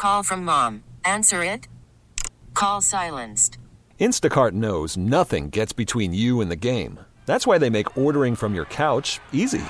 Call from mom. Answer it. Call silenced. Instacart knows nothing gets between you and the game. That's why they make ordering from your couch easy.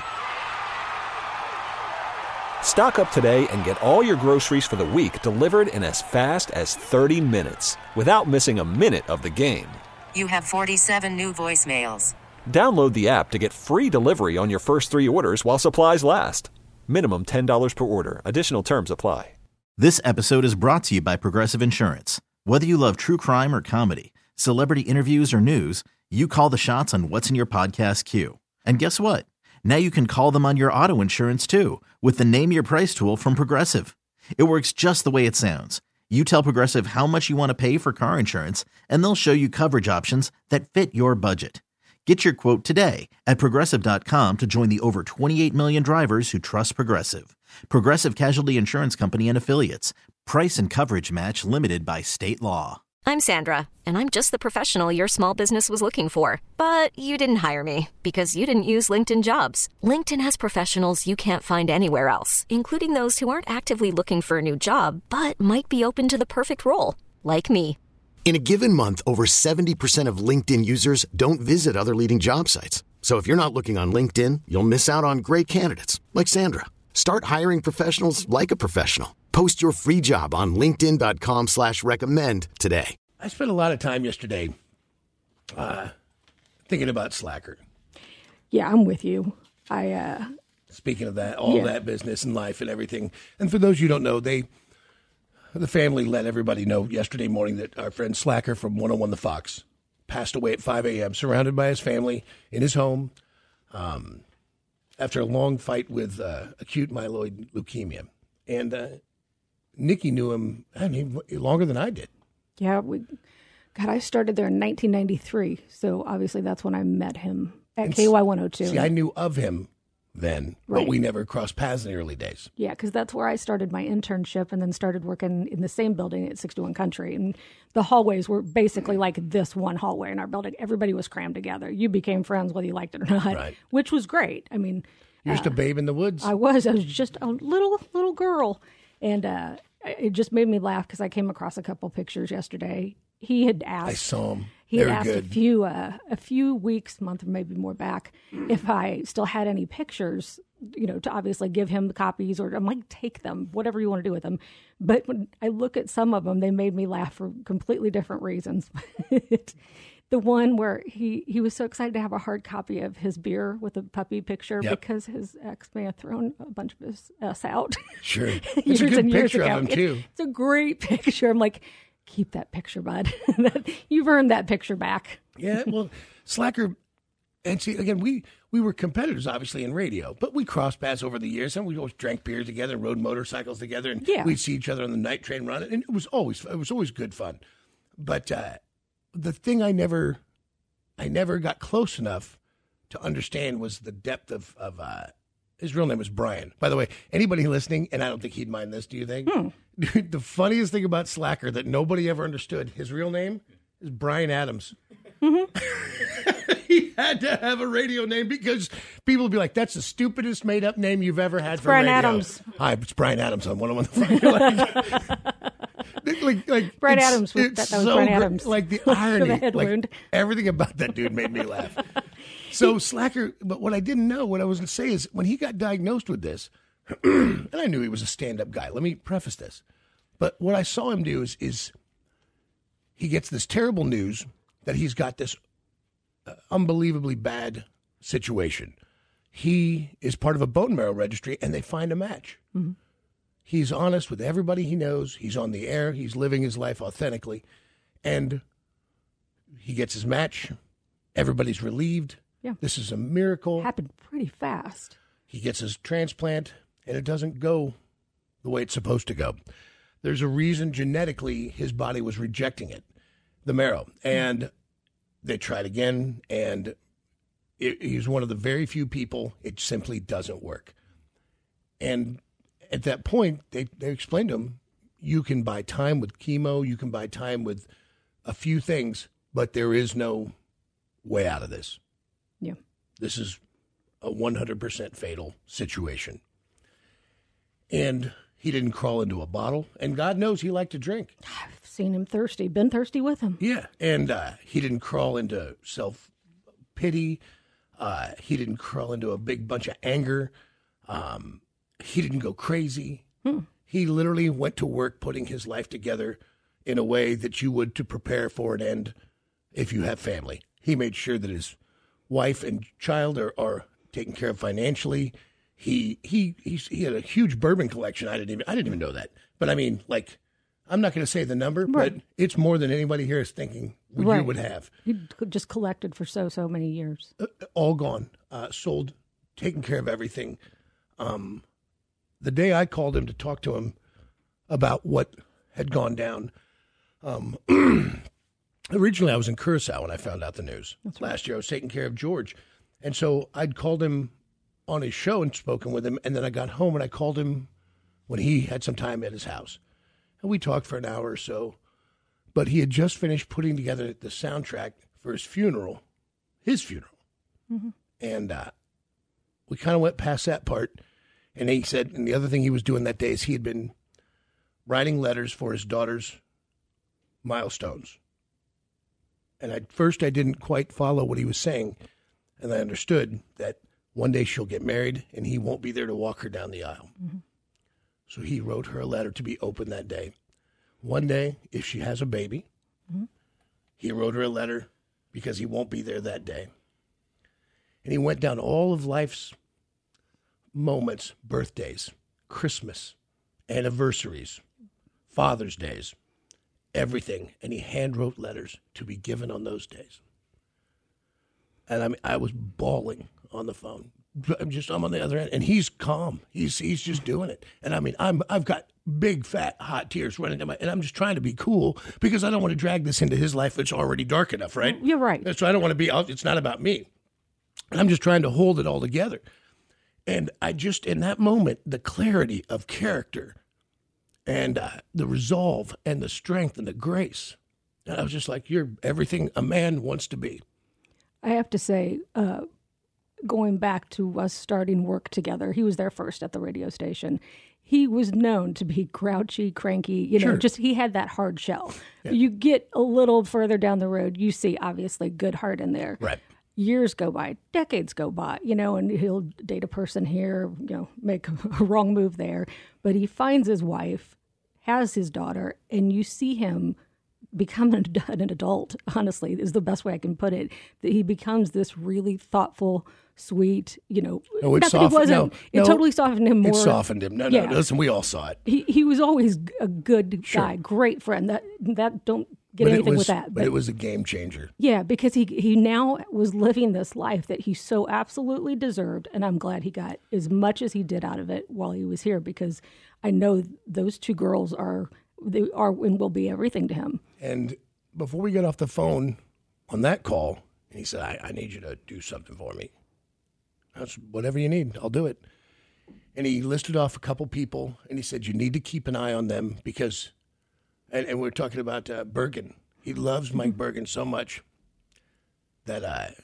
Stock up today and get all your groceries for the week delivered in as fast as 30 minutes without missing a minute of the game. You have 47 new voicemails. Download the app to get free delivery on your first 3 orders while supplies last. Minimum $10 per order. Additional terms apply. This episode is brought to you by Progressive Insurance. Whether you love true crime or comedy, celebrity interviews or news, you call the shots on what's in your podcast queue. And guess what? Now you can call them on your auto insurance too with the Name Your Price tool from Progressive. It works just the way it sounds. You tell Progressive how much you want to pay for car insurance, and they'll show you coverage options that fit your budget. Get your quote today at Progressive.com to join the over 28 million drivers who trust Progressive. Progressive Casualty Insurance Company and Affiliates. Price and coverage match limited by state law. I'm Sandra, and I'm just the professional your small business was looking for. But you didn't hire me because you didn't use LinkedIn Jobs. LinkedIn has professionals you can't find anywhere else, including those who aren't actively looking for a new job, but might be open to the perfect role, like me. In a given month, over 70% of LinkedIn users don't visit other leading job sites. So if you're not looking on LinkedIn, you'll miss out on great candidates like Sandra. Start hiring professionals like a professional. Post your free job on linkedin.com/recommend today. I spent a lot of time yesterday thinking about Slacker. Yeah, I'm with you. Speaking of that, all that business and life and everything. And for those you don't know, the family let everybody know yesterday morning that our friend Slacker from 101 The Fox passed away at 5 a.m., surrounded by his family in his home after a long fight with acute myeloid leukemia. And Nikki knew him longer than I did. Yeah, I started there in 1993, so obviously that's when I met him at KY 102. See, I knew of him then, right. But we never crossed paths in the early days. Yeah, because that's where I started my internship and then started working in the same building at 61 Country. And the hallways were basically like this one hallway in our building. Everybody was crammed together. You became friends whether you liked it or not, right. Which was great. I mean, you're just a babe in the woods. I was just a little girl. And it just made me laugh because I came across a couple pictures yesterday. He had asked. I saw him. He had asked a few weeks, month or maybe more back, if I still had any pictures, to obviously give him the copies, or I might take them, whatever you want to do with them. But when I look at some of them, they made me laugh for completely different reasons. The one where he was so excited to have a hard copy of his beer with a puppy picture because his ex may have thrown a bunch of us out. Sure. It's a good picture of him, too. It's a great picture. I'm like, keep that picture, bud. You've earned that picture back. Yeah, well, Slacker, and see, again, we were competitors, obviously, in radio, but we crossed paths over the years, and we always drank beers together and rode motorcycles together, and we'd see each other on the night train run, and it was always good fun. But the thing I never got close enough to understand was the depth of his real name was Brian. By the way, anybody listening, and I don't think he'd mind this, do you think? Dude, the funniest thing about Slacker that nobody ever understood, his real name is Brian Adams. Mm-hmm. He had to have a radio name because people would be like, that's the stupidest made-up name you've ever had for Brian radio. Adams. Hi, it's Brian Adams on 101 The Fox. like Brian Adams. That was so Brian Adams. Like the irony. The head wound. Everything about that dude made me laugh. So Slacker, but what I didn't know, what I was going to say is when he got diagnosed with this, and I knew he was a stand-up guy. Let me preface this. But what I saw him do is he gets this terrible news that he's got this unbelievably bad situation. He is part of a bone marrow registry, and they find a match. Mm-hmm. He's honest with everybody he knows. He's on the air. He's living his life authentically. And he gets his match. Everybody's relieved. Yeah. This is a miracle. Happened pretty fast. He gets his transplant, and it doesn't go the way it's supposed to go. There's a reason genetically his body was rejecting it, the marrow. And they tried again, and he's one of the very few people it simply doesn't work. And at that point, they explained to him, you can buy time with chemo, you can buy time with a few things, but there is no way out of this. Yeah. This is a 100% fatal situation. And He didn't crawl into a bottle, and God knows he liked to drink. I've seen him thirsty, been thirsty with him. Yeah, and he didn't crawl into self-pity. He didn't crawl into a big bunch of anger. He didn't go crazy. He literally went to work putting his life together in a way that you would to prepare for an end if you have family. He made sure that his wife and child are taken care of financially. He had a huge bourbon collection. I didn't even know that. But I mean, like, I'm not going to say the number, but it's more than anybody here is thinking you would have. He just collected for so many years. All gone, sold, taken care of everything. The day I called him to talk to him about what had gone down, originally I was in Curacao when I found out the news. Last year I was taking care of George. And so I'd called him on his show and spoken with him, and then I got home and I called him when he had some time at his house. And we talked for an hour or so, but he had just finished putting together the soundtrack for his funeral. Mm-hmm. And we kind of went past that part, and he said, and the other thing he was doing that day is he had been writing letters for his daughter's milestones. And at first I didn't quite follow what he was saying, and I understood that one day she'll get married, and he won't be there to walk her down the aisle. Mm-hmm. So he wrote her a letter to be opened that day. One day, if she has a baby, he wrote her a letter because he won't be there that day. And he went down all of life's moments, birthdays, Christmas, anniversaries, Father's Days, everything. And he handwrote letters to be given on those days. And I mean, I was bawling on the phone. I'm on the other end, and he's calm. He's just doing it. And I mean, I've got big, fat, hot tears running down and I'm just trying to be cool because I don't want to drag this into his life. It's already dark enough, right? You're right. So I don't want to be, it's not about me. I'm just trying to hold it all together. And I just, in that moment, the clarity of character and the resolve and the strength and the grace. And I was just like, you're everything a man wants to be. I have to say, going back to us starting work together, he was there first at the radio station. He was known to be grouchy, cranky, just he had that hard shell. Yeah. You get a little further down the road, you see obviously good heart in there. Right. Years go by, decades go by, and he'll date a person here, make a wrong move there. But he finds his wife, has his daughter, and you see him become an adult, honestly, is the best way I can put it. That he becomes this really thoughtful, sweet, No, it totally softened him more. It softened him. No, listen, we all saw it. He was always a good guy, great friend. That don't get anything with that. But it was a game changer. Yeah, because he now was living this life that he so absolutely deserved, and I'm glad he got as much as he did out of it while he was here, because I know those two girls are and will be everything to him. And before we got off the phone on that call, he said, I need you to do something for me. That's whatever you need, I'll do it. And he listed off a couple people, and he said, you need to keep an eye on them because, and we're talking about Bergen. He loves Mike Bergen so much that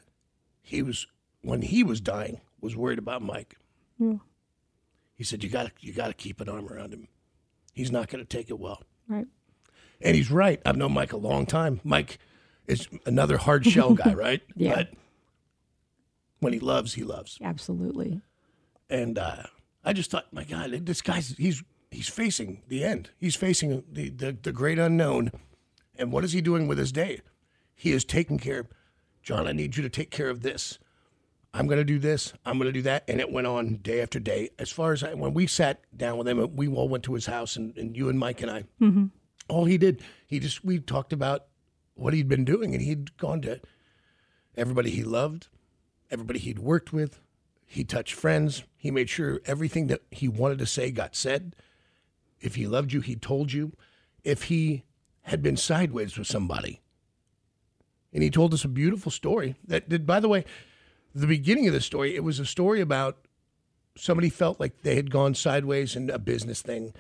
when he was dying, was worried about Mike. Mm. He said, you got to keep an arm around him. He's not going to take it well. Right. And he's right. I've known Mike a long time. Mike is another hard shell guy, right? Yeah. But when he loves, he loves. Absolutely. And I just thought, my God, this guy's he's facing the end. He's facing the great unknown. And what is he doing with his day? He is taking care of, John, I need you to take care of this. I'm going to do this. I'm going to do that. And it went on day after day. As far as when we sat down with him, we all went to his house, and you and Mike and I, all he did, we talked about what he'd been doing, and he'd gone to everybody he loved, everybody he'd worked with. He touched friends. He made sure everything that he wanted to say got said. If he loved you, he told you. If he had been sideways with somebody. And he told us a beautiful story that by the way, the beginning of the story, it was a story about somebody felt like they had gone sideways in a business thing,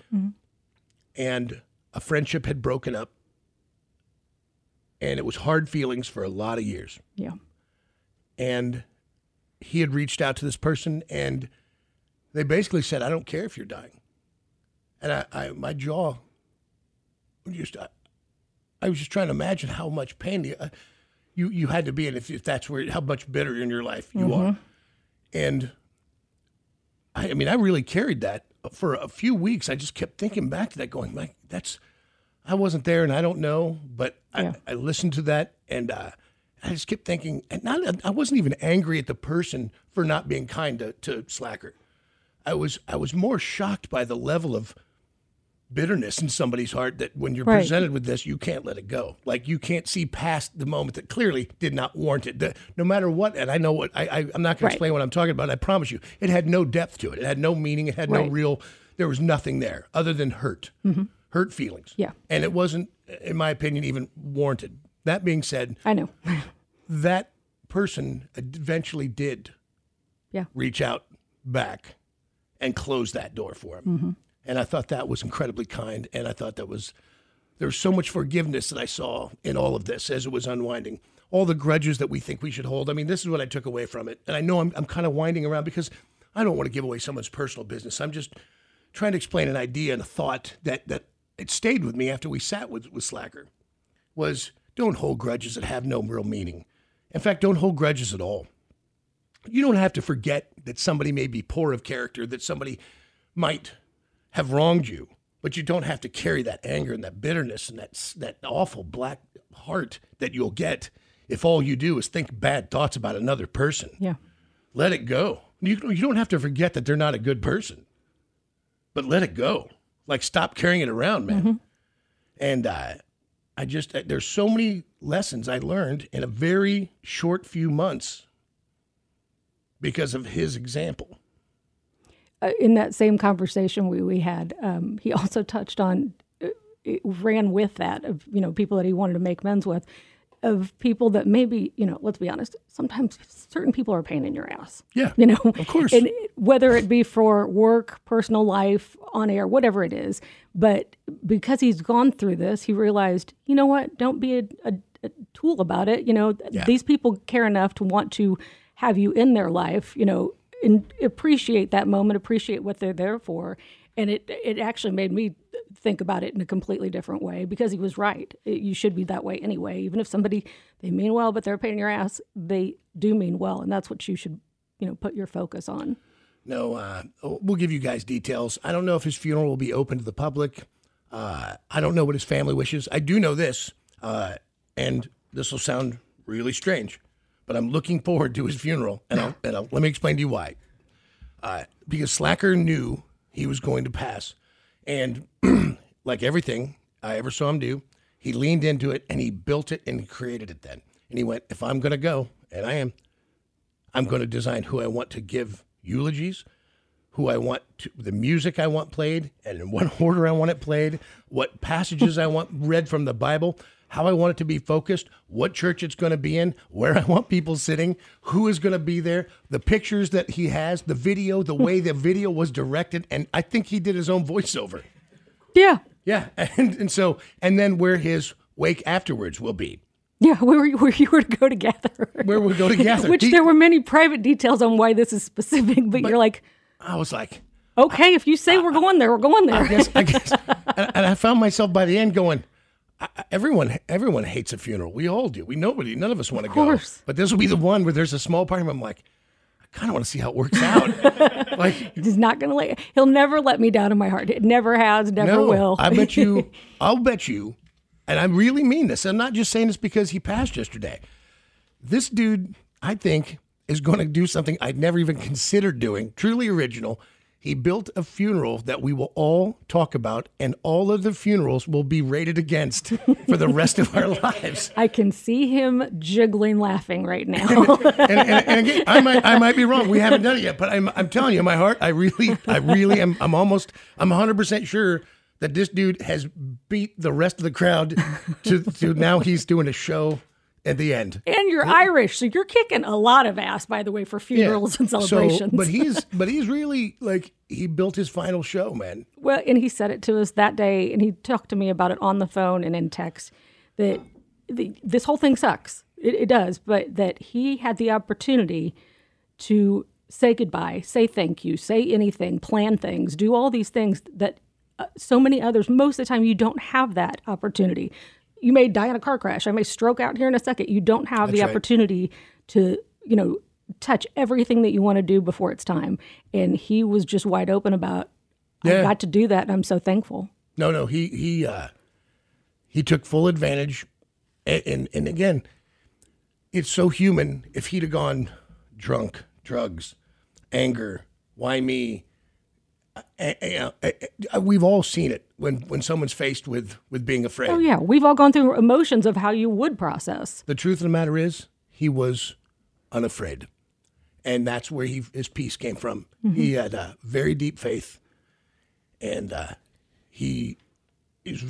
and a friendship had broken up, and it was hard feelings for a lot of years. Yeah. And he had reached out to this person, and they basically said, I don't care if you're dying. And my jaw, I was just trying to imagine how much pain you had to be in if that's how much bitter in your life you are. And I mean, I really carried that for a few weeks. I just kept thinking back to that, going, like, I wasn't there and I don't know, but I listened to that and I just kept thinking, and I wasn't even angry at the person for not being kind to Slacker. I was more shocked by the level of bitterness in somebody's heart that when you're presented with this, you can't let it go. Like, you can't see past the moment that clearly did not warrant it. No matter what, and I know what, I'm not going to explain what I'm talking about. I promise you, it had no depth to it. It had no meaning. It had no real, there was nothing there other than hurt, hurt feelings. Yeah. And it wasn't, in my opinion, even warranted. That being said, I know that person eventually did reach out back and close that door for him. And I thought that was incredibly kind. And I thought there was so much forgiveness that I saw in all of this as it was unwinding. All the grudges that we think we should hold. I mean, this is what I took away from it. And I know I'm kind of winding around because I don't want to give away someone's personal business. I'm just trying to explain an idea and a thought that it stayed with me after we sat with Slacker, was don't hold grudges that have no real meaning. In fact, don't hold grudges at all. You don't have to forget that somebody may be poor of character, that somebody might have wronged you, but you don't have to carry that anger and that bitterness and that awful black heart that you'll get if all you do is think bad thoughts about another person. Yeah. Let it go. You don't have to forget that they're not a good person, but let it go. Like, stop carrying it around, man. And there's so many lessons I learned in a very short few months because of his example. In that same conversation we had, he also touched on, it ran with that, of, people that he wanted to make amends with, of people that maybe, let's be honest, sometimes certain people are a pain in your ass. Yeah, of course. And whether it be for work, personal life, on air, whatever it is. But because he's gone through this, he realized, you know what, don't be a tool about it. These people care enough to want to have you in their life, and appreciate that moment, appreciate what they're there for. And it actually made me think about it in a completely different way, because he was right. You should be that way anyway. Even if somebody, they mean well, but they're a pain in your ass, they do mean well. And that's what you should, put your focus on. No, we'll give you guys details. I don't know if his funeral will be open to the public. I don't know what his family wishes. I do know this, and this will sound really strange, but I'm looking forward to his funeral, and let me explain to you why. Because Slacker knew he was going to pass, and like everything I ever saw him do, he leaned into it, and he built it, and he created it then. And he went, if I'm going to go, and I am, I'm going to design who I want to give eulogies, who I want to, the music I want played, and in what order I want it played, what passages I want read from the Bible, how I want it to be focused, what church it's going to be in, where I want people sitting, who is going to be there, the pictures that he has, the video, the way the video was directed, and I think he did his own voiceover. Yeah. Yeah, and then where his wake afterwards will be. Yeah, where you were to go together. Where we go together. Which there were many private details on why this is specific, but you're like... I was like... Okay, if you say we're going there, we're going there. I guess. And I found myself by the end going, everyone hates a funeral. We all do. None of us want to go. But this will be the one where there's a small part of him, I'm like, I kind of want to see how it works out. Like, he's not going to he'll never let me down in my heart. It never has, never will. I'll bet you, and I really mean this. I'm not just saying this because he passed yesterday. This dude, I think, is going to do something I'd never even considered doing, truly original. He built a funeral that we will all talk about, and all of the funerals will be rated against for the rest of our lives. I can see him jiggling, laughing right now. and again, I might be wrong. We haven't done it yet, but I'm telling you, in my heart, I really am. I'm 100% sure that this dude has beat the rest of the crowd to now he's doing a show at the end. And you're Irish, so you're kicking a lot of ass, by the way, for funerals and celebrations. So, but he's really, like, he built his final show, man. Well, and he said it to us that day, and he talked to me about it on the phone and in text, that this whole thing sucks. It does, but that he had the opportunity to say goodbye, say thank you, say anything, plan things, do all these things that so many others. Most of the time, you don't have that opportunity. You may die in a car crash. I may stroke out here in a second. You don't have the opportunity to, touch everything that you want to do before it's time. And he was just wide open about, I got to do that, and I'm so thankful. No, he took full advantage. And again, it's so human. If he'd have gone drunk, drugs, anger, why me? We've all seen it when someone's faced with being afraid. Oh, yeah. We've all gone through emotions of how you would process. The truth of the matter is, he was unafraid. And that's where his peace came from. Mm-hmm. He had a very deep faith. And he is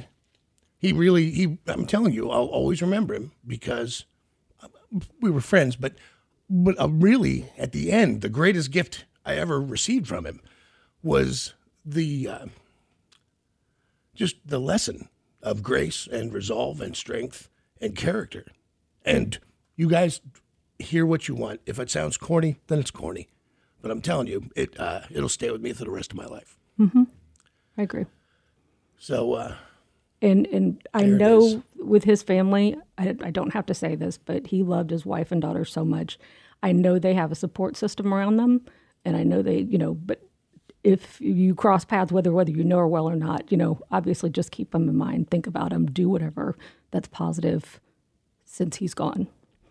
I'm telling you, I'll always remember him because we were friends. But really, at the end, the greatest gift I ever received from him was just the lesson of grace and resolve and strength and character. And you guys hear what you want. If it sounds corny, then it's corny. But I'm telling you, it'll stay with me for the rest of my life. Mm-hmm. I agree. So, and I know with his family, I don't have to say this, but he loved his wife and daughter so much. I know they have a support system around them, and I know they, but if you cross paths, whether you know her well or not, obviously just keep them in mind, think about him, do whatever that's positive since he's gone.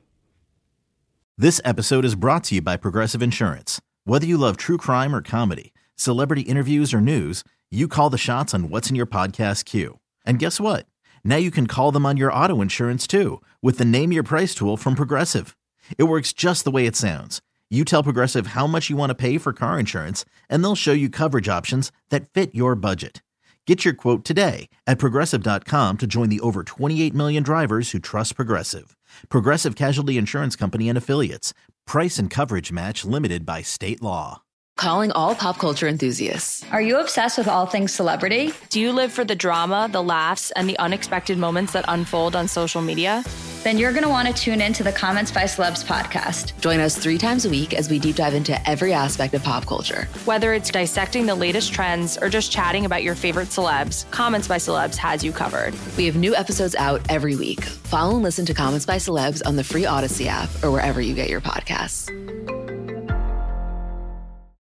This episode is brought to you by Progressive Insurance. Whether you love true crime or comedy, celebrity interviews or news, you call the shots on what's in your podcast queue. And guess what? Now you can call them on your auto insurance too with the Name Your Price tool from Progressive. It works just the way it sounds. You tell Progressive how much you want to pay for car insurance, and they'll show you coverage options that fit your budget. Get your quote today at Progressive.com to join the over 28 million drivers who trust Progressive. Progressive Casualty Insurance Company and Affiliates. Price and coverage match limited by state law. Calling all pop culture enthusiasts. Are you obsessed with all things celebrity? Do you live for the drama, the laughs, and the unexpected moments that unfold on social media? Then you're going to want to tune in to the Comments by Celebs podcast. Join us 3 times a week as we deep dive into every aspect of pop culture. Whether it's dissecting the latest trends or just chatting about your favorite celebs, Comments by Celebs has you covered. We have new episodes out every week. Follow and listen to Comments by Celebs on the free Odyssey app or wherever you get your podcasts.